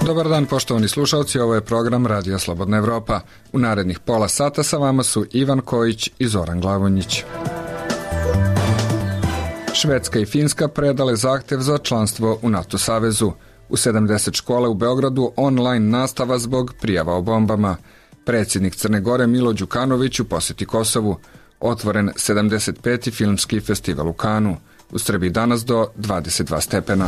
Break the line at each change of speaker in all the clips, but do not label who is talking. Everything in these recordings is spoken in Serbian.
Dobar dan, poštovani slušalci, ovo je program Radija Slobodna Evropa. U narednih pola sata sa vama su Ivan Kojić i Zoran Glavonjić. Švedska i Finska predale zahtev za članstvo u NATO savezu. U 70 škola u Beogradu online nastava zbog prijava o bombama. Predsjednik Crne Gore Milo Đukanović u posjeti Kosovu. Otvoren 75. filmski festival u Kanu. U Srbiji danas do 22 stepena.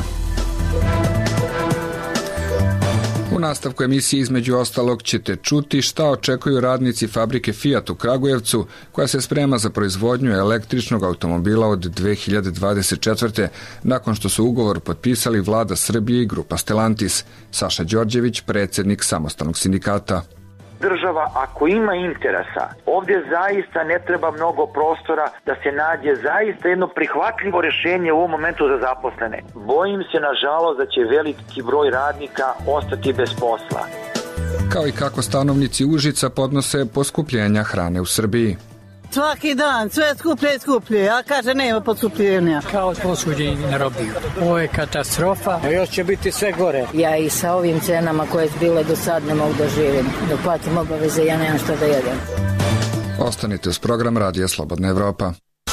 U nastavku emisije između ostalog ćete čuti šta očekuju radnici fabrike Fiat u Kragujevcu, koja se sprema za proizvodnju električnog automobila od 2024. nakon što su ugovor potpisali vlada Srbije i grupa Stellantis. Saša Đorđević, predsjednik Samostalnog sindikata.
Država, ako ima interesa, ovdje zaista ne treba mnogo prostora da se nađe zaista jedno prihvatljivo rješenje u ovom momentu za zaposlene. Bojim se, nažalost, da će veliki broj radnika ostati bez posla.
Kao i kako stanovnici Užica podnose poskupljenja hrane u Srbiji.
Svaki dan, sve skuplje, a kaže nema poskupljenja.
Kao posuđeni na robiju. Ovo je katastrofa.
A još će biti sve gore.
Ja i sa ovim cenama koje su bile do sad ne mogu da živim. Dok platim obaveze, ja nemam što da jedem.
Ostanite uz program Radija Slobodna Evropa.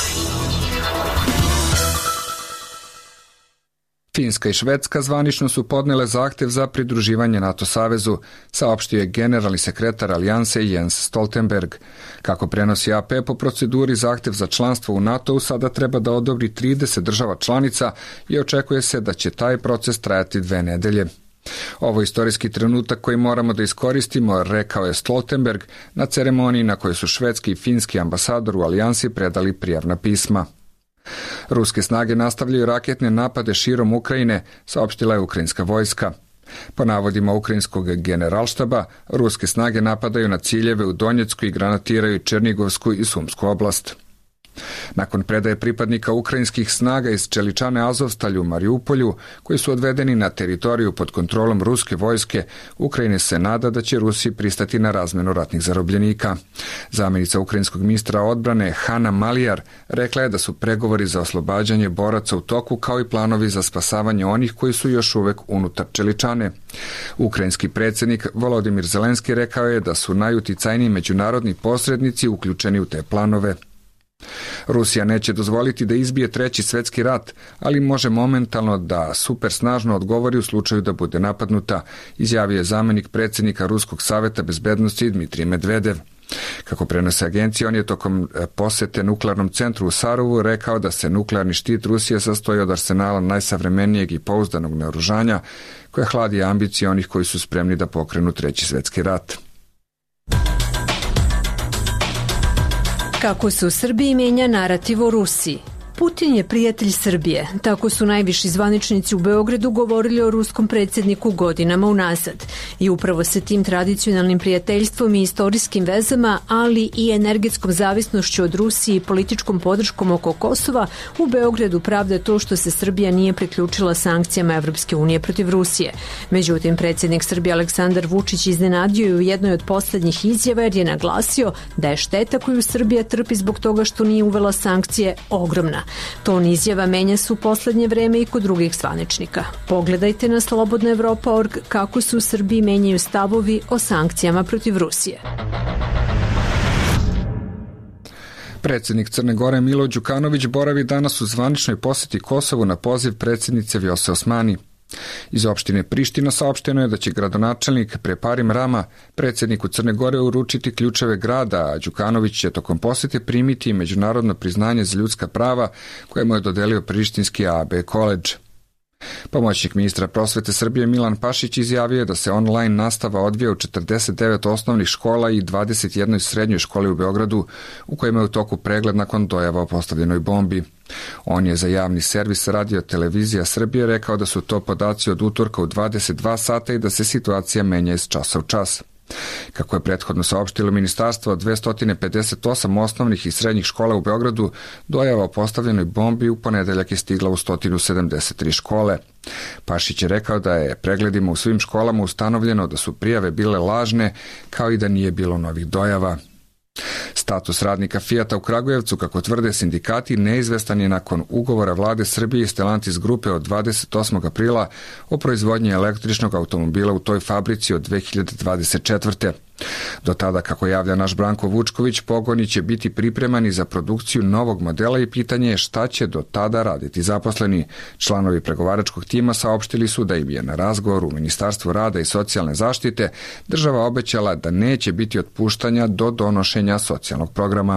Finska i Švedska zvanično su podnele zahtev za pridruživanje NATO savezu, saopštio je generalni sekretar Alijanse Jens Stoltenberg. Kako prenosi AP, po proceduri zahtev za članstvo u NATO-u sada treba da odobri 30 država članica i očekuje se da će taj proces trajati 2 nedelje. Ovo je istorijski trenutak koji moramo da iskoristimo, rekao je Stoltenberg na ceremoniji na kojoj su švedski i finski ambasador u Alijansi predali prijavna pisma. Ruske snage nastavljaju raketne napade širom Ukrajine, saopštila je ukrajinska vojska. Po navodima ukrajinskog generalštaba, ruske snage napadaju na ciljeve u Donjecku i granatiraju Černigovsku i Sumsku oblast. Nakon predaje pripadnika ukrajinskih snaga iz Čeličane Azovstalju u Mariupolju, koji su odvedeni na teritoriju pod kontrolom ruske vojske, Ukrajina se nada da će Rusi pristati na razmenu ratnih zarobljenika. Zamjenica ukrajinskog ministra odbrane Hana Malijar rekla je da su pregovori za oslobađanje boraca u toku, kao i planovi za spasavanje onih koji su još uvek unutar Čeličane. Ukrajinski predsjednik Volodimir Zelenski rekao je da su najuticajniji međunarodni posrednici uključeni u te planove. Rusija neće dozvoliti da izbije 3. svjetski rat, ali može momentalno da supersnažno odgovori u slučaju da bude napadnuta, izjavio je zamjenik predsjednika Ruskog saveta bezbednosti Dmitrij Medvedev. Kako prenose agencije, on je tokom posete nuklearnom centru u Sarovu rekao da se nuklearni štit Rusije sastoji od arsenala najsavremenijeg i pouzdanog naoružanja, koje hladi ambicije onih koji su spremni da pokrenu 3. svjetski rat.
Kako se u Srbiji menja narativ o Rusiji? Putin je prijatelj Srbije. Tako su najviši zvaničnici u Beogradu govorili o ruskom predsjedniku godinama unazad. I upravo se tim tradicionalnim prijateljstvom i istorijskim vezama, ali i energetskom zavisnošću od Rusije i političkom podrškom oko Kosova, u Beogradu pravda to što se Srbija nije priključila sankcijama Evropske unije protiv Rusije. Međutim, predsjednik Srbije Aleksandar Vučić iznenadio je u jednoj od poslednjih izjava jer je naglasio da je šteta koju Srbija trpi zbog toga što nije uvela sankcije ogromna. Ton izjava menja se u poslednje vreme i kod drugih zvaničnika. Pogledajte na slobodnaevropa.org kako se u Srbiji menjaju stavovi o sankcijama protiv Rusije.
Predsjednik Crne Gore Milo Đukanović boravi danas u zvaničnoj posjeti Kosovu na poziv predsjednice Vjose Osmani. Iz opštine Priština saopšteno je da će gradonačelnik Preparim Rama predsjedniku Crne Gore uručiti ključeve grada, a Đukanović će tokom posjete primiti međunarodno priznanje za ljudska prava koje mu je dodelio Prištinski AB College. Pomoćnik ministra prosvete Srbije Milan Pašić izjavio je da se online nastava odvija u 49 osnovnih škola i 21 srednjoj školi u Beogradu, u kojima je u toku pregled nakon dojava o postavljenoj bombi. On je za javni servis Radio Televizija Srbije rekao da su to podaci od utorka u 22 sata i da se situacija menja iz časa u čas. Kako je prethodno saopštilo ministarstvo, od 258 osnovnih i srednjih škola u Beogradu, dojava o postavljenoj bombi u ponedeljak je stigla u 173 škole. Pašić je rekao da je pregledima u svim školama ustanovljeno da su prijave bile lažne, kao i da nije bilo novih dojava. Status radnika Fijata u Kragujevcu, kako tvrde sindikati, neizvestan je nakon ugovora vlade Srbije i Stellantis grupe od 28. aprila o proizvodnji električnog automobila u toj fabrici od 2024. Do tada, kako javlja naš Branko Vučković, pogoni će biti pripremani za produkciju novog modela i pitanje je šta će do tada raditi zaposleni. Članovi pregovaračkog tima saopštili su da im je na razgovoru u Ministarstvu rada i socijalne zaštite država obećala da neće biti otpuštanja do donošenja socijalnog programa.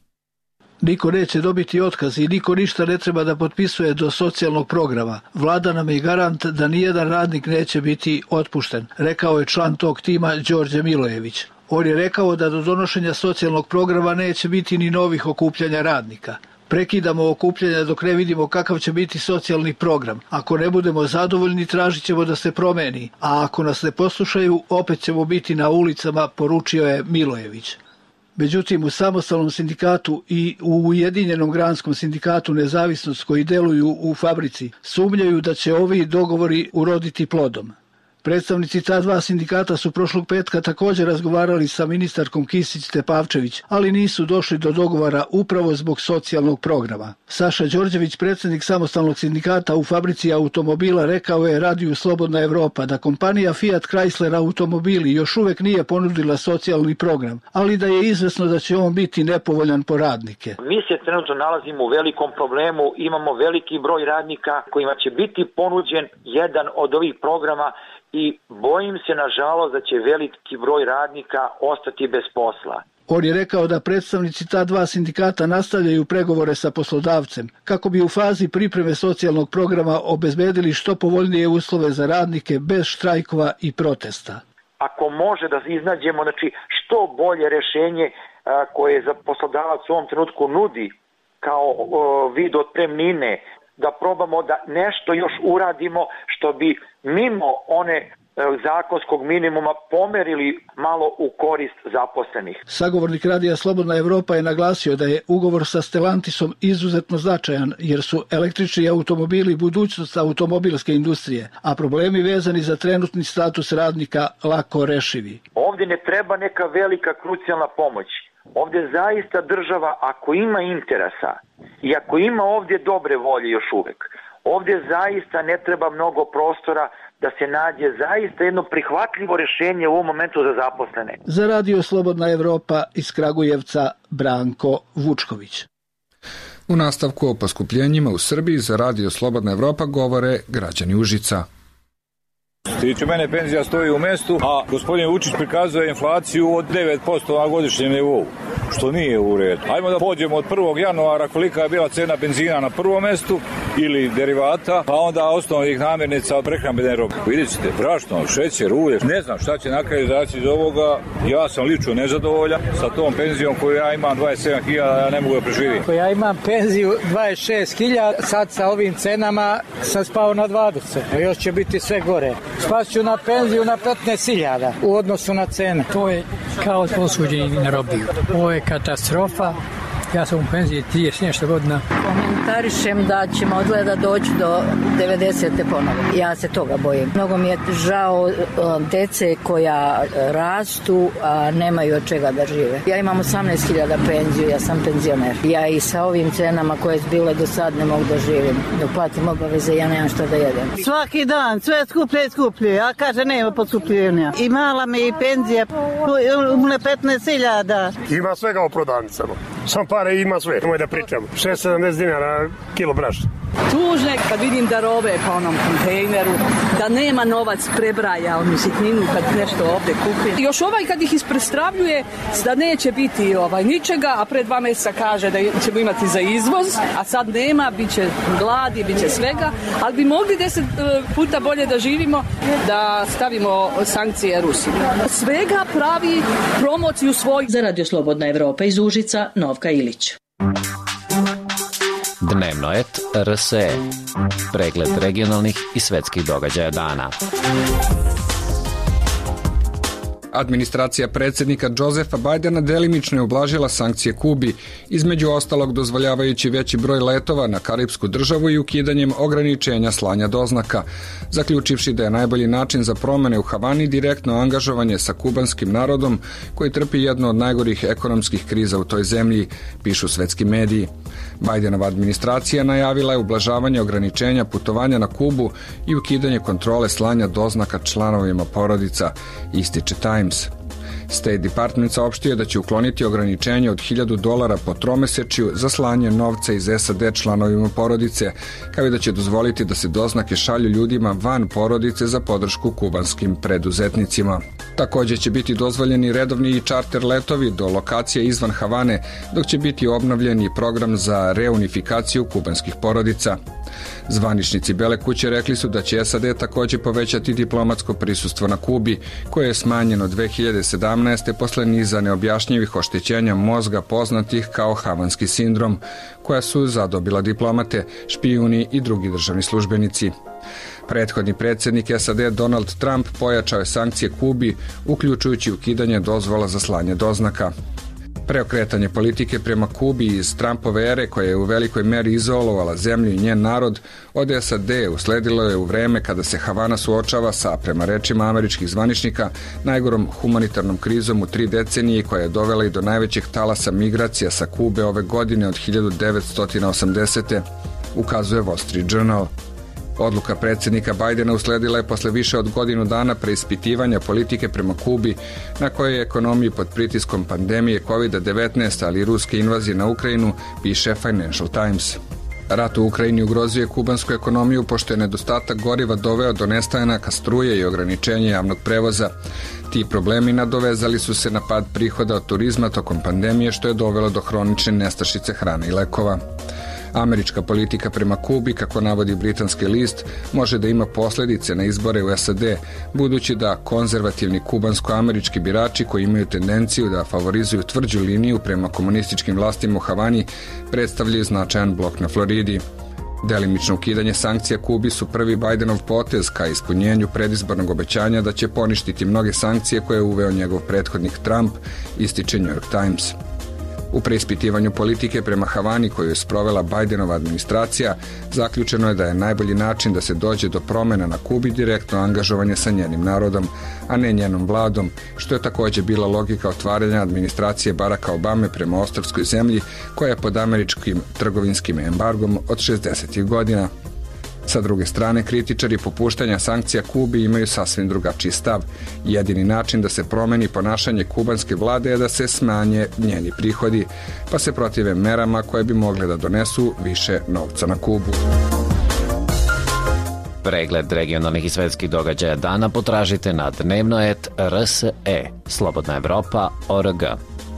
Niko neće dobiti otkaz i niko ništa ne treba da potpisuje do socijalnog programa. Vlada nam je garant da nijedan radnik neće biti otpušten, rekao je član tog tima Đorđe Milojević. On je rekao da do donošenja socijalnog programa neće biti ni novih okupljanja radnika. Prekidamo okupljanja dok ne vidimo kakav će biti socijalni program. Ako ne budemo zadovoljni, tražit ćemo da se promeni, a ako nas ne poslušaju, opet ćemo biti na ulicama, poručio je Milojević. Međutim, u samostalnom sindikatu i u Ujedinjenom granskom sindikatu Nezavisnost koji deluju u fabrici sumnjaju da će ovi dogovori uroditi plodom. Predstavnici ta dva sindikata su prošlog petka također razgovarali sa ministarkom Kisić-Tepavčević, ali nisu došli do dogovora upravo zbog socijalnog programa. Saša Đorđević, predsjednik samostalnog sindikata u fabrici automobila, rekao je Radiju Slobodna Evropa da kompanija Fiat Chrysler Automobili još uvek nije ponudila socijalni program, ali da je izvesno da će on biti nepovoljan po radnike.
Mi se trenutno nalazimo u velikom problemu, imamo veliki broj radnika kojima će biti ponuđen jedan od ovih programa i bojim se, nažalost, da će veliki broj radnika ostati bez posla.
On je rekao da predstavnici ta dva sindikata nastavljaju pregovore sa poslodavcem kako bi u fazi pripreme socijalnog programa obezbedili što povoljnije uslove za radnike bez štrajkova i protesta.
Ako može da iznađemo što bolje rešenje koje za poslodavac u ovom trenutku nudi kao vid otpremnine, da probamo da nešto još uradimo što bi mimo one zakonskog minimuma pomerili malo u korist zaposlenih.
Sagovornik Radija Slobodna Evropa je naglasio da je ugovor sa Stellantisom izuzetno značajan jer su električni automobili budućnost automobilske industrije, a problemi vezani za trenutni status radnika lako rešivi.
Ovdje ne treba neka velika krucijalna pomoć. Ovdje zaista država, ako ima interesa i ako ima ovdje dobre volje još uvek, ovdje zaista ne treba mnogo prostora da se nađe zaista jedno prihvatljivo rješenje u ovom momentu za zaposlene.
Za Radio Slobodna Evropa iz Kragujevca, Branko Vučković.
U nastavku o poskupljenjima u Srbiji za Radio Slobodna Evropa govore građani Užica.
Tiče mene, penzija stoji u mestu, a gospodin Vučić prikazuje inflaciju od 9% na godišnjem nivou, što nije u redu. Ajmo da pođemo od 1. januara kolika je bila cena benzina na prvom mestu ili derivata, pa onda osnovnih namirnica od prehrambene robe. Vidjet ćete, brašno, šećer, ulje, ne znam šta će na kraju izaći iz ovoga. Ja sam lično nezadovoljan sa tom penzijom koju ja imam 27.000, ja ne mogu da preživim.
Ja imam penziju 26.000, sad sa ovim cenama sam spao na 20, a još će biti sve gore. Spašću na penziju na 15.000 u odnosu na cene. To je kao posuđenje na robiju. Ovo je katastrofa. Ja sam u penziji 30 nešto godina.
Komentarišem da ćemo odgleda doći do 90. ponovo. Ja se toga bojim. Mnogo mi je žao dece koja rastu, a nemaju od čega da žive. Ja imam 18.000 penziju, ja sam penzioner. Ja i sa ovim cenama koje su bile do sad ne mogu da živim. Da platim obaveze, ja nemam šta da jedem.
Svaki dan, sve skuplje i skuplje, a kaže nema poskupljenja. I mala mi i penzija, umle 15.000.
Ima svega u prodavnicama. Sam pare ima sve, nemoj da pričam. 670 dinara kilo brašna.
Tužne kad vidim da robe po onom kontejneru, da nema novac prebraja onu sitninu kad nešto ovde kupi. Još kad ih isprestravljuje da neće biti ničega, a pre 2 mjeseca kaže da ćemo imati za izvoz, a sad nema, bit će gladi, bit će svega, ali bi mogli 10 puta bolje da živimo, da stavimo sankcije Rusiji. Svega pravi promociju svoj.
Za Radio Slobodna Evropa iz Užica, Novka Ilić.
Dnevnoet RSE. Pregled regionalnih i svetskih događaja dana.
Administracija predsjednika Josefa Bidena delimično je ublažila sankcije Kubi, između ostalog dozvoljavajući veći broj letova na Karipsku državu i ukidanjem ograničenja slanja doznaka, zaključivši da je najbolji način za promene u Havani direktno angažovanje sa kubanskim narodom koji trpi jednu od najgorih ekonomskih kriza u toj zemlji, pišu svetski mediji. Bidenova administracija najavila je ublažavanje ograničenja putovanja na Kubu i ukidanje kontrole slanja doznaka članovima porodica, ističe Times. State Department saopštio da će ukloniti ograničenje od $1.000 po tromesečju za slanje novca iz SAD članovima porodice, kao i da će dozvoliti da se doznake šalju ljudima van porodice za podršku kubanskim preduzetnicima. Također će biti dozvoljeni redovni i čarter letovi do lokacije izvan Havane, dok će biti obnovljen i program za reunifikaciju kubanskih porodica. Zvaničnici Bele kuće rekli su da će SAD također povećati diplomatsko prisustvo na Kubi, koje je smanjeno 2017. posle niza neobjašnjivih oštećenja mozga poznatih kao havanski sindrom, koja su zadobila diplomate, špijuni i drugi državni službenici. Prethodni predsjednik SAD Donald Trump pojačao je sankcije Kubi, uključujući ukidanje dozvola za slanje doznaka. Preokretanje politike prema Kubi iz Trumpove ere, koja je u velikoj meri izolovala zemlju i njen narod, od SAD usledilo je u vreme kada se Havana suočava sa, prema rečima američkih zvaničnika, najgorom humanitarnom krizom u 3 decenije koja je dovela i do najvećeg talasa migracija sa Kube ove godine od 1980. ukazuje Wall Street Journal. Odluka predsjednika Bidena usledila je posle više od godinu dana preispitivanja politike prema Kubi, na kojoj je ekonomiji pod pritiskom pandemije COVID-19, ali i ruske invazije na Ukrajinu, piše Financial Times. Rat u Ukrajini ugrozio je kubansku ekonomiju pošto je nedostatak goriva doveo do nestajanja struje i ograničenja javnog prevoza. Ti problemi nadovezali su se na pad prihoda od turizma tokom pandemije, što je dovelo do hronične nestašice hrane i lekova. Američka politika prema Kubi, kako navodi britanski list, može da ima posljedice na izbore u SAD, budući da konzervativni kubansko-američki birači koji imaju tendenciju da favorizuju tvrđu liniju prema komunističkim vlastima u Havani predstavljaju značajan blok na Floridi. Delimično ukidanje sankcija Kubi su prvi Bidenov potez ka ispunjenju predizbornog obećanja da će poništiti mnoge sankcije koje je uveo njegov prethodnik Trump, ističe New York Times. U preispitivanju politike prema Havani koju je sprovela Bidenova administracija, zaključeno je da je najbolji način da se dođe do promjena na Kubi direktno angažovanje sa njenim narodom, a ne njenom vladom, što je također bila logika otvaranja administracije Baracka Obame prema ostrvskoj zemlji koja je pod američkim trgovinskim embargom od 60. godina. Sa druge strane, kritičari popuštanja sankcija Kubi imaju sasvim drugačiji stav. Jedini način da se promeni ponašanje kubanske vlade je da se smanje njeni prihodi, pa se protive merama koje bi mogle da donesu više novca na Kubu.
Pregled regionalnih i svetskih događaja dana potražite na dnevnoet.rse, slobodnaevropa.org.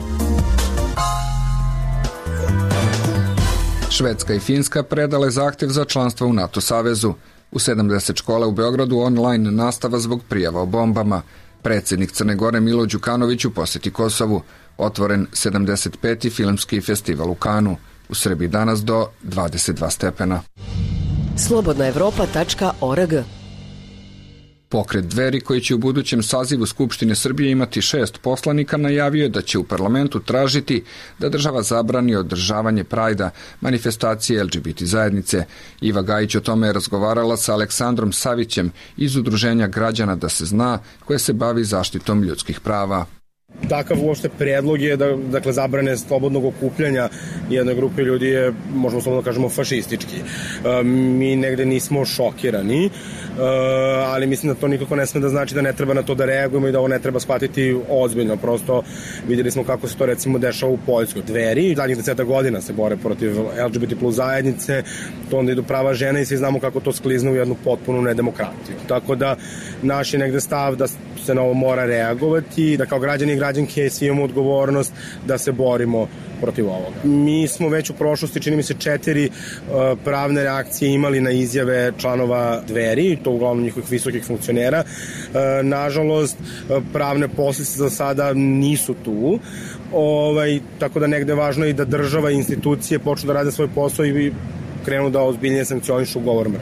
Švedska i Finska predale zahtjev za članstvo u NATO savezu. U 70 škola u Beogradu online nastava zbog prijava o bombama. Predsjednik Crne Gore Milo Đukanović u posjeti Kosovu. Otvoren 75. filmski festival u Kanu. U Srbiji danas do 22 stepena.
slobodnaevropa.org.
Pokret Dveri, koji će u budućem sazivu Skupštine Srbije imati 6 poslanika, najavio je da će u parlamentu tražiti da država zabrani održavanje Prajda, manifestacije LGBT zajednice. Iva Gajić o tome je razgovarala sa Aleksandrom Savićem iz Udruženja građana Da se zna, koje se bavi zaštitom ljudskih prava.
Takav uopšte predlog je da zabrane slobodnog okupljanja jedne grupe ljudi je, možemo slobodno kažemo, fašistički. Mi negde nismo šokirani, ali mislim da to nikako ne sme da znači da ne treba na to da reagujemo i da ovo ne treba shvatiti ozbiljno. Prosto vidjeli smo kako se to recimo dešava u Poljskoj. Dveri zadnjih 10 godina se bore protiv LGBT plus zajednice, to onda idu prava žena i svi znamo kako to sklizne u jednu potpunu nedemokratiju. Tako da naš je negde stav da se na ovo mora reagovati, da kao građani i građanke svi imamo odgovornost da se borimo protiv ovoga. Mi smo već u prošlosti, čini mi se, 4 pravne reakcije imali na izjave članova Dveri, to uglavnom njihovih visokih funkcionera. Nažalost, pravne posljedice za sada nisu tu, tako da negde je važno i da država i institucije počnu da rade svoj posao i krenu da ozbiljnije sankcionišu govor mržnje.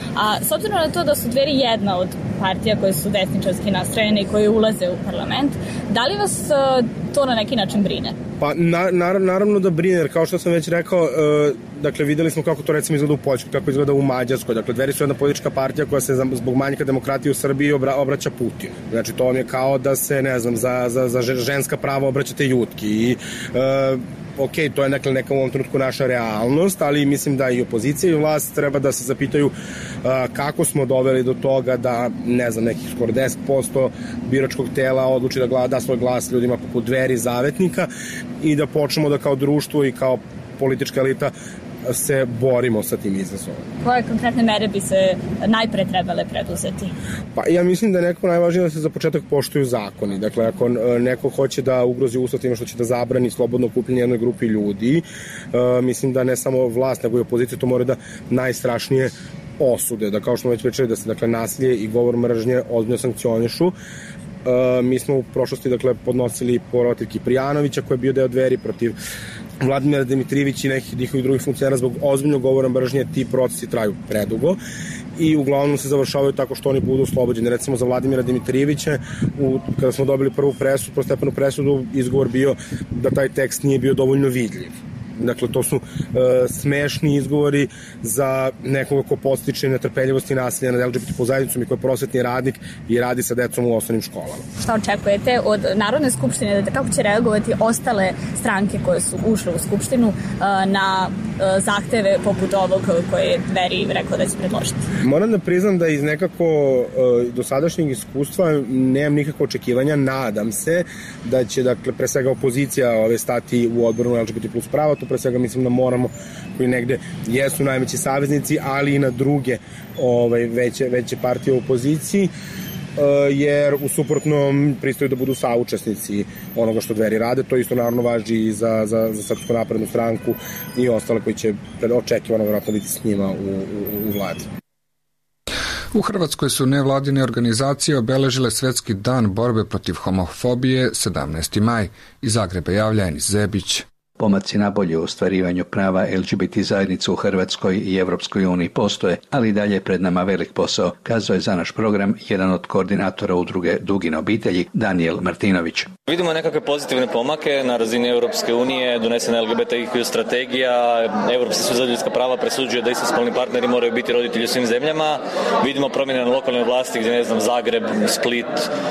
A s obzirom na to da su Dveri jedna od partija koje su desničarski nastrojene i koje ulaze u parlament, da li vas to na neki način brine?
Pa naravno da brine, jer kao što sam već rekao, dakle videli smo kako to recimo izgleda u Poljskoj, kako izgleda u Mađarskoj. Dakle, Dveri su jedna politička partija koja se zbog manjka demokratije u Srbiji obraća Putinu. Znači, to vam je kao da se, ne znam, za ženska prava obraćate Jutki. I ok, to je neka u ovom trenutku naša realnost, ali mislim da i opozicija i vlast treba da se zapitaju kako smo doveli do toga da, ne znam, nekih skoro 10% biračkog tela odluči da da svoj glas ljudima poput Dveri, Zavetnika, i da počnemo da kao društvo i kao politička elita se borimo sa tim izazovom.
Koje konkretne mere bi se najpre trebale preduzeti?
Pa ja mislim da je nekako najvažnije da se za početak poštuju zakoni. Dakle, ako neko hoće da ugrozi ustav time što će da zabrani slobodno okupljanje jednoj grupi ljudi, mislim da ne samo vlast, nego i opozicija to mora da najstrašnije osude. Da, kao što smo već pričali, da se dakle nasilje i govor mržnje ozbiljno sankcionišu. Mi smo u prošlosti podnosili protiv Kiprijanovića koji je bio deo Dveri, protiv Vladimira Dimitrijevića i nekih njihovih drugih funkcionera zbog ozbiljnog govora mržnje. Ti procesi traju predugo i uglavnom se završavaju tako što oni budu oslobođeni. Recimo za Vladimira Dimitrijevića, kada smo dobili prvu presudu, prostepenu presudu, izgovor bio da taj tekst nije bio dovoljno vidljiv. Dakle, to su smešni izgovori za nekoga ko podstiče netrpeljivost i nasilje nad LGBT zajednicom i ko je prosvetni radnik i radi sa decom u osnovnim školama.
Šta očekujete od Narodne skupštine, kako će reagovati ostale stranke koje su ušle u skupštinu na zahteve poput ovog koje je Dveri rekao da će predložiti?
Moram da priznam da iz nekako dosadašnjeg iskustva nemam nikakve očekivanja. Nadam se da će, dakle, pre svega opozicija stati u odboru LGBT plus prava. Pre svega mislim da moramo, koji negde jesu najveći saveznici, ali i na druge veće partije u opoziciji, jer u suprotnom pristaju da budu saučesnici onoga što Dveri rade. To isto naravno važi i za Srpsku naprednu stranku i ostale koji će očekivano vjerojatno biti s njima u vladi.
U Hrvatskoj su nevladine organizacije obeležile Svetski dan borbe protiv homofobije 17. maj. Iz Zagreba javlja Enis Zebić.
Pomaci na bolje u ostvarivanju prava LGBT zajednice u Hrvatskoj i Evropskoj uniji postoje, ali i dalje je pred nama velik posao, kazao je za naš program jedan od koordinatora udruge Dugine obitelji, Danijel Martinović.
Vidimo nekakve pozitivne pomake na razini Europske unije, donesena LGBTIQ strategija, Europski sud za ljudska prava presuđuje da istospolni partneri moraju biti roditelji u svim zemljama. Vidimo promjene na lokalnoj vlasti gdje, ne znam, Zagreb, Split,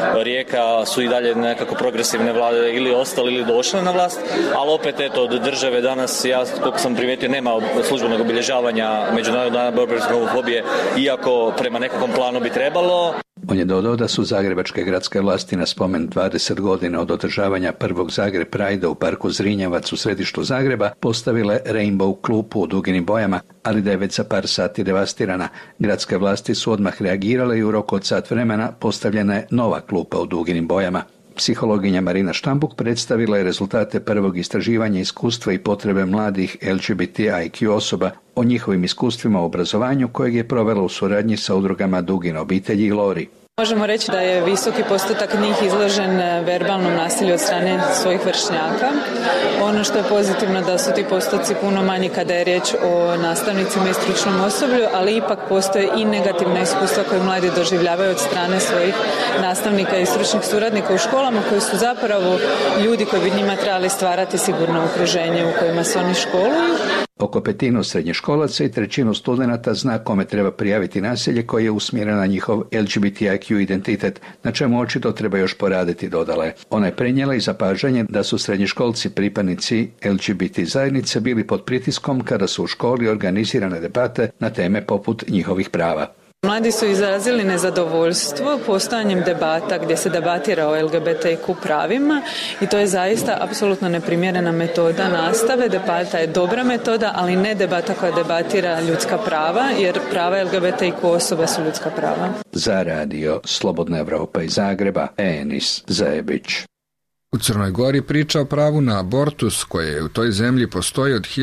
Rijeka su i dalje nekako progresivne vlade ili ostale ili došle na vlast, ali opet od države danas, ja koliko sam primijetio, nema službenog obilježavanja Međunarodnog dana borbe protiv homofobije, iako prema nekakvom planu bi trebalo.
On je dodao da su zagrebačke gradske vlasti na spomen 20 godina od održavanja prvog Zagreb Pride u parku Zrinjevac u središtu Zagreba postavile Rainbow klupu u duginim bojama, ali da je već za par sati devastirana. Gradske vlasti su odmah reagirale i u roku od sat vremena postavljena je nova klupa u duginim bojama. Psihologinja Marina Štambuk predstavila je rezultate prvog istraživanja iskustva i potrebe mladih LGBTIQ osoba o njihovim iskustvima u obrazovanju kojeg je provela u suradnji sa udrugama Dugine obitelji i Lori.
Možemo reći da je visoki postotak njih izložen verbalnom nasilju od strane svojih vršnjaka. Ono što je pozitivno da su ti postoci puno manji kada je riječ o nastavnicima i stručnom osoblju, ali ipak postoje i negativna iskustva koje mladi doživljavaju od strane svojih nastavnika i stručnih suradnika u školama, koji su zapravo ljudi koji bi njima trebali stvarati sigurno okruženje u kojima se oni školuju.
Oko petinu srednjoškolaca i trećinu studenata zna kome treba prijaviti nasilje koje je usmjereno na njihov LGBTIQ identitet, na čemu očito treba još poraditi, dodala je. Ona je prenijela i zapažanje da su srednjoškolci pripadnici LGBT zajednice bili pod pritiskom kada su u školi organizirane debate na teme poput njihovih prava.
Mladi su izrazili nezadovoljstvo postojanjem debata gdje se debatira o LGBTQ pravima i to je zaista apsolutno neprimjerena metoda nastave. Debata je dobra metoda, ali ne debata koja debatira ljudska prava, jer prava LGBTQ osoba su ljudska prava.
Za radio Slobodna Evropa iz Zagreba, Enis Zebić.
U Crnoj Gori priča o pravu na abortus, koje u toj zemlji postoji od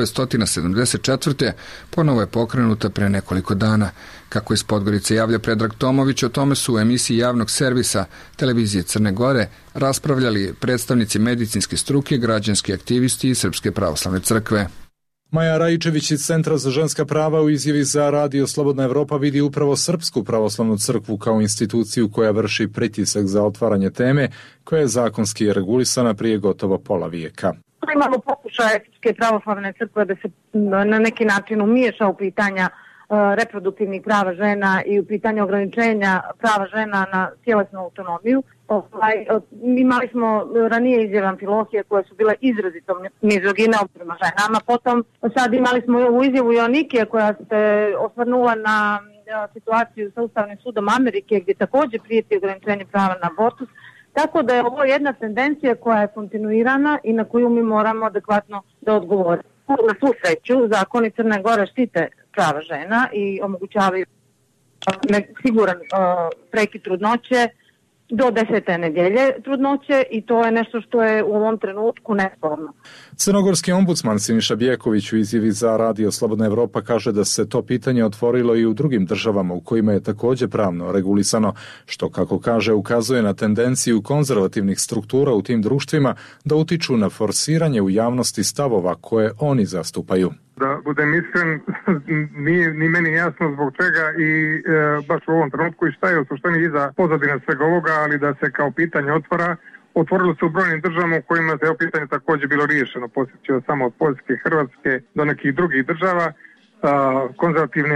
1974. ponovo je pokrenuta pre nekoliko dana. Kako iz Podgorice javlja Predrag Tomović, o tome su u emisiji javnog servisa televizije Crne Gore raspravljali predstavnici medicinske struke, građanski aktivisti i Srpske pravoslavne crkve.
Maja Rajičević iz Centra za ženska prava u izjavi za Radio Slobodna Evropa vidi upravo Srpsku pravoslavnu crkvu kao instituciju koja vrši pritisak za otvaranje teme koja je zakonski regulisana prije gotovo pola vijeka.
Imamo pokušaje Srpske pravoslavne crkve da se na neki način umiješa u pitanja reproduktivnih prava žena i u pitanje ograničenja prava žena na tjelesnu autonomiju. Imali smo ranije izjave Amfilohije koje su bile izrazito mizogine prema ženama. Potom sad imali smo ovu izjavu Joanikije koja se osvrnula na situaciju sa Ustavnim sudom Amerike gdje također prijeti ograničenje prava na abortus. Tako da je ovo jedna tendencija koja je kontinuirana i na koju mi moramo adekvatno da odgovorimo. Na svu sreću, zakoni Crne Gore štite prava žena i omogućavaju siguran prekid trudnoće do 10. nedjelje trudnoće i to je nešto što je u ovom trenutku nesporno.
Crnogorski ombudsman Siniša Bjeković u izjavi za Radio Slobodna Evropa kaže da se to pitanje otvorilo i u drugim državama u kojima je također pravno regulisano, što kako kaže ukazuje na tendenciju konzervativnih struktura u tim društvima da utiču na forsiranje u javnosti stavova koje oni zastupaju.
Da budem iskren, nije ni meni jasno zbog čega i baš u ovom trenutku i šta je u suštini iza pozadine svega ovoga, ali da se kao pitanje otvorilo se u brojnim državama u kojima je pitanje također bilo riješeno. Posjećao samo od Poljske, Hrvatske do nekih drugih država. Konzervativne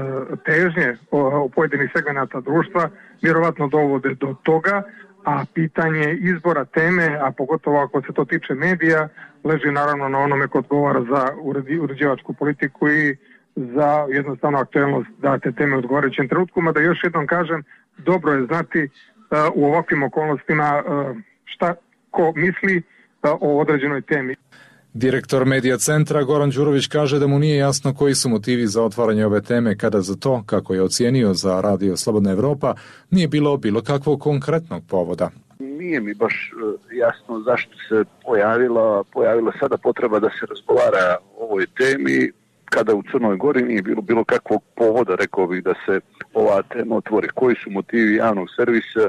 težnje u pojedinih segmenata društva vjerovatno dovode do toga, a pitanje izbora teme, a pogotovo ako se to tiče medija, leži naravno na onome ko odgovara za uređivačku politiku i za jednostavno aktuelnost da te teme odgovarajućem trenutku. Da još jednom kažem, dobro je znati u ovakvim okolnostima šta ko misli o određenoj temi.
Direktor Medija centra Goran Đurović kaže da mu nije jasno koji su motivi za otvaranje ove teme kada za to, kako je ocijenio za Radio Slobodna Evropa, nije bilo kakvog konkretnog povoda.
Nije mi baš jasno zašto se pojavila sada potreba da se razgovara o ovoj temi kada u Crnoj Gori nije bilo kakvog povoda, rekao bih, da se ova tema otvori. Koji su motivi javnog servisa?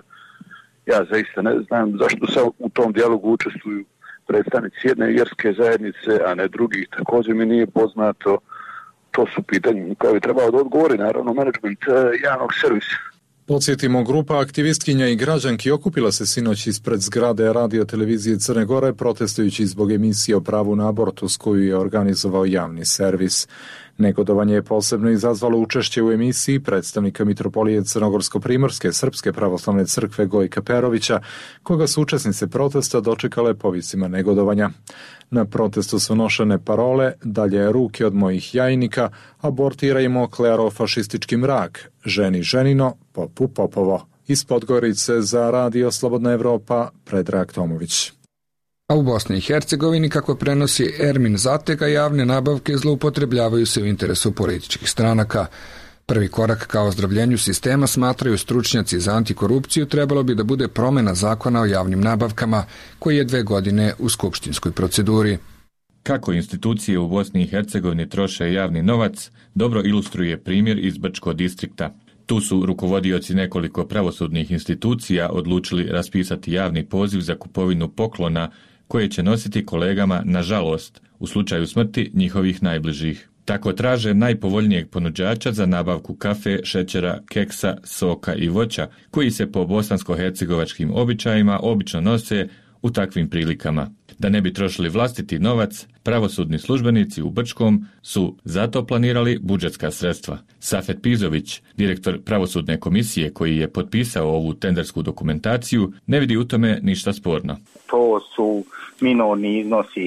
Ja zaista ne znam zašto se u tom dijalogu učestvuju predstavnici jedne vjerske zajednice, a ne drugih. Također mi nije poznato. To su pitanja koje bi trebalo da odgovori, naravno, menadžment javnog servisa.
Podsjetimo, grupa aktivistkinja i građanki okupila se sinoć ispred zgrade Radio televizije Crne Gore protestujući zbog emisije o pravu na abortus koju je organizovao javni servis. Negodovanje je posebno izazvalo učešće u emisiji predstavnika Mitropolije Crnogorsko-Primorske Srpske pravoslavne crkve Gojka Perovića, koga su učesnice protesta dočekale povicima negodovanja. Na protestu su nošene parole "Dalje ruke od mojih jajnika", "Abortirajmo klerofašistički mrak", "Ženi ženino, popu popovo". Iz Podgorice za Radio Slobodna Evropa, Predrag Tomović.
A u Bosni i Hercegovini, kako prenosi Ermin Zatega, javne nabavke zloupotrebljavaju se u interesu političkih stranaka. Prvi korak ka ozdravljenju sistema, smatraju stručnjaci za antikorupciju, trebalo bi da bude promjena zakona o javnim nabavkama, koji je 2 godine u skupštinskoj proceduri.
Kako institucije u Bosni i Hercegovini troše javni novac, dobro ilustruje primjer iz Brčkog distrikta. Tu su rukovodioci nekoliko pravosudnih institucija odlučili raspisati javni poziv za kupovinu poklona koje će nositi kolegama, nažalost, u slučaju smrti njihovih najbližih. Tako traže najpovoljnijeg ponuđača za nabavku kafe, šećera, keksa, soka i voća, koji se po bosansko-hercegovačkim običajima obično nose u takvim prilikama. Da ne bi trošili vlastiti novac, pravosudni službenici u Brčkom su zato planirali budžetska sredstva. Safet Pizović, direktor pravosudne komisije koji je potpisao ovu tendersku dokumentaciju, ne vidi u tome ništa sporno.
To su minorni iznosi.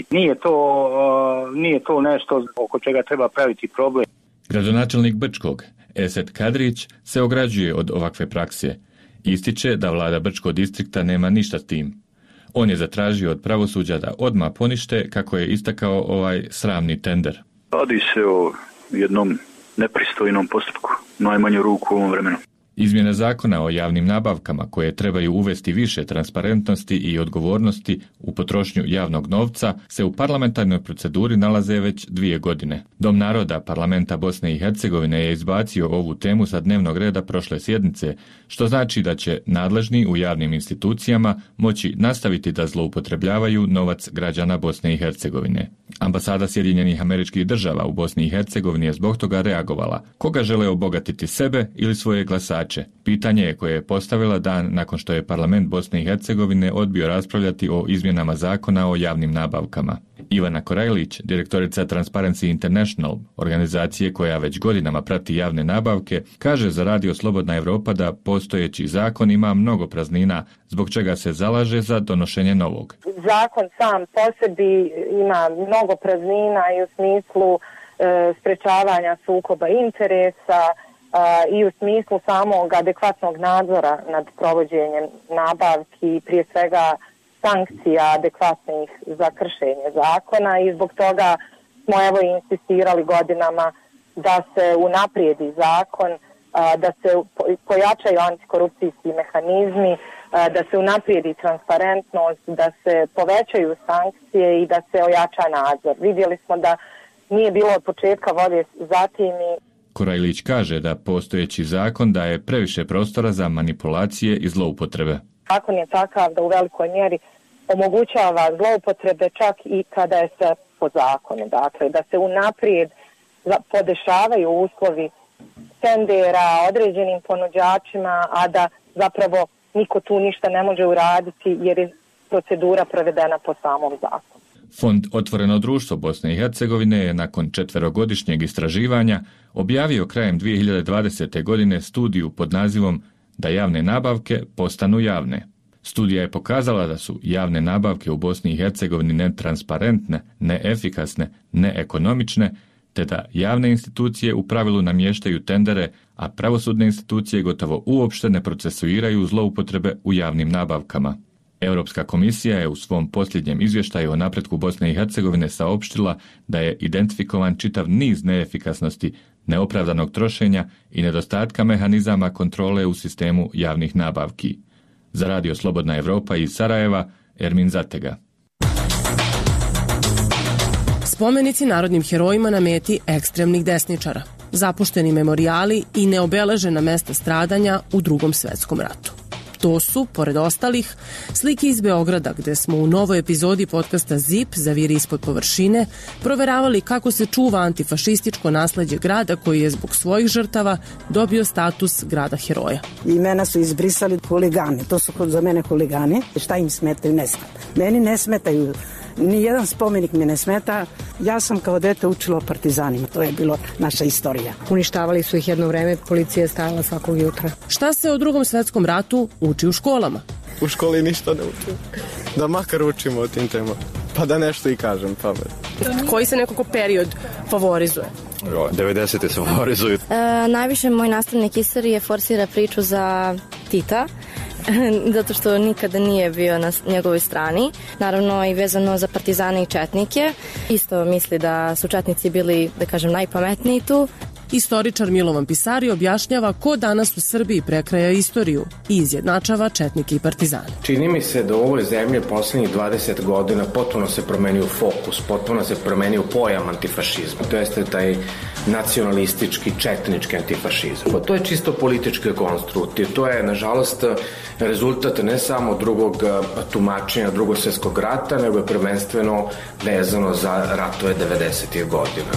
Nije to nešto oko čega treba praviti problem.
Gradonačelnik Brčkog, Esed Kadrić, se ograđuje od ovakve prakse. Ističe da vlada Brčkog distrikta nema ništa s tim. On je zatražio od pravosuđa da odmah ponište, kako je istakao, ovaj sramni tender.
Radi se o jednom nepristojnom postupku, najmanju ruku u ovom vremenu.
Izmjene zakona o javnim nabavkama koje trebaju uvesti više transparentnosti i odgovornosti u potrošnju javnog novca se u parlamentarnoj proceduri nalaze već 2 godine. Dom naroda Parlamenta Bosne i Hercegovine je izbacio ovu temu sa dnevnog reda prošle sjednice, što znači da će nadležni u javnim institucijama moći nastaviti da zloupotrebljavaju novac građana Bosne i Hercegovine. Ambasada Sjedinjenih Američkih Država u Bosni i Hercegovini je zbog toga reagovala. Koga žele obogatiti, sebe ili svoje glasače? Pitanje je koje je postavila dan nakon što je Parlament Bosne i Hercegovine odbio raspravljati o izmjenama zakona o javnim nabavkama. Ivana Korajlić, direktorica Transparency International, organizacije koja već godinama prati javne nabavke, kaže za Radio Slobodna Evropa da postojeći zakon ima mnogo praznina, zbog čega se zalaže za donošenje novog.
Zakon sam po sebi ima mnogo praznina i u smislu sprečavanja sukoba interesa i u smislu samog adekvatnog nadzora nad provođenjem nabavki, prije svega sankcija adekvatnih za kršenje zakona, i zbog toga smo evo insistirali godinama da se unaprijedi zakon, da se pojačaju antikorupcijski mehanizmi, da se unaprijedi transparentnost, da se povećaju sankcije i da se ojača nadzor. Vidjeli smo da nije bilo od početka volje za tim.
Korajlić kaže da postojeći zakon daje previše prostora za manipulacije i zloupotrebe.
Zakon je takav da u velikoj mjeri omogućava zloupotrebe čak i kada je sve po zakonu. Dakle, da se unaprijed podešavaju uslovi tendera određenim ponuđačima, a da zapravo niko tu ništa ne može uraditi jer je procedura provedena po samom zakonu.
Fond Otvoreno društvo Bosne i Hercegovine je nakon 4-godišnjeg istraživanja objavio krajem 2020. godine studiju pod nazivom Da javne nabavke postanu javne. Studija je pokazala da su javne nabavke u Bosni i Hercegovini netransparentne, neefikasne, neekonomične, te da javne institucije u pravilu namještaju tendere, a pravosudne institucije gotovo uopšte ne procesuiraju zloupotrebe u javnim nabavkama. Europska komisija je u svom posljednjem izvještaju o napretku Bosne i Hercegovine saopštila da je identifikovan čitav niz neefikasnosti, neopravdanog trošenja i nedostatka mehanizama kontrole u sistemu javnih nabavki. Za Radio Slobodna Evropa iz Sarajeva, Ermin Zatega.
Spomenici narodnim herojima na meti ekstremnih desničara, zapušteni memorijali i neobeležena mesta stradanja u Drugom svetskom ratu. To su, pored ostalih, slike iz Beograda, gde smo u novoj epizodi podcasta ZIP Zaviri ispod površine proveravali kako se čuva antifašističko nasleđe grada koji je zbog svojih žrtava dobio status grada heroja.
Imena su izbrisali huligani, to su za mene huligani. Šta im smetaju, ne znam. Meni ne smetaju, nijedan spomenik mi ne smeta. Ja sam kao dete učila o partizanima, to je bilo naša istorija.
Uništavali su ih jedno vreme, policija je stajala svakog jutra.
Šta se o Drugom svetskom ratu uči u školama?
U školi ništa ne učim. Da makar učimo o tim temama. Pa da nešto i kažem pamet.
Koji se nekako period favorizuje?
90. se favorizuju.
Najviše moj nastavnik istorije forsira priču za Tita, zato što nikada nije bio na njegovoj strani. Naravno i vezano za partizane i četnike. Isto misli da su četnici bili, da kažem, najpametniji tu.
Istoričar Milovan Pisari objašnjava ko danas u Srbiji prekraja istoriju i izjednačava četnike i partizane.
Čini mi se da u ovoj zemlji poslednjih 20 godina potpuno se promenio fokus, potpuno se promenio pojam antifašizma. To jeste taj nacionalistički, četnički antifašizam. To je čisto politički konstrukt i to je, nažalost, rezultat ne samo drugog tumačenja Drugog svjetskog rata, nego je prvenstveno vezano za ratove 90. godina.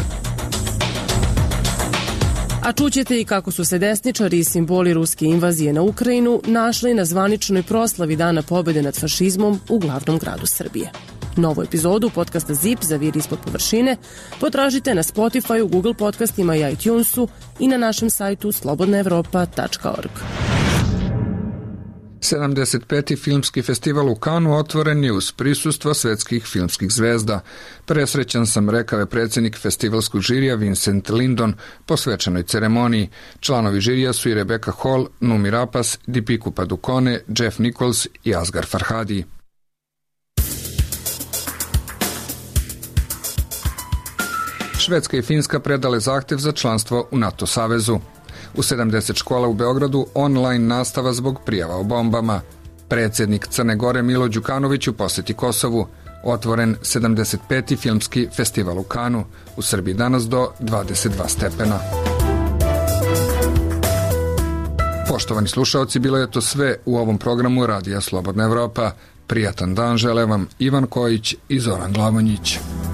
A čućete i kako su se desničari i simboli ruske invazije na Ukrajinu našli na zvaničnoj proslavi Dana pobjede nad fašizmom u glavnom gradu Srbije. Novu epizodu podcasta ZIP Zaviri ispod površine potražite na Spotify, Google podcastima i iTunesu i na našem sajtu slobodnaevropa.org.
75. filmski festival u Kanu otvoren je uz prisustvo svetskih filmskih zvezda. Presrećan sam, rekao je predsjednik festivalskog žirija Vincent Lindon po svečanoj ceremoniji. Članovi žirija su i Rebecca Hall, Numi Rapace, Deepika Padukone, Jeff Nichols i Asghar Farhadi. Švedska i Finska predale zahtjev za članstvo u NATO savezu. U 70 škola u Beogradu online nastava zbog prijava o bombama. Predsjednik Crne Gore Milo Đukanović u posjeti Kosovu. Otvoren 75. filmski festival u Kanu. U Srbiji danas do 22 stepena. Poštovani slušaoci, bilo je to sve u ovom programu Radija Slobodna Evropa. Prijatan dan žele vam Ivan Kojić i Zoran Glavonjić.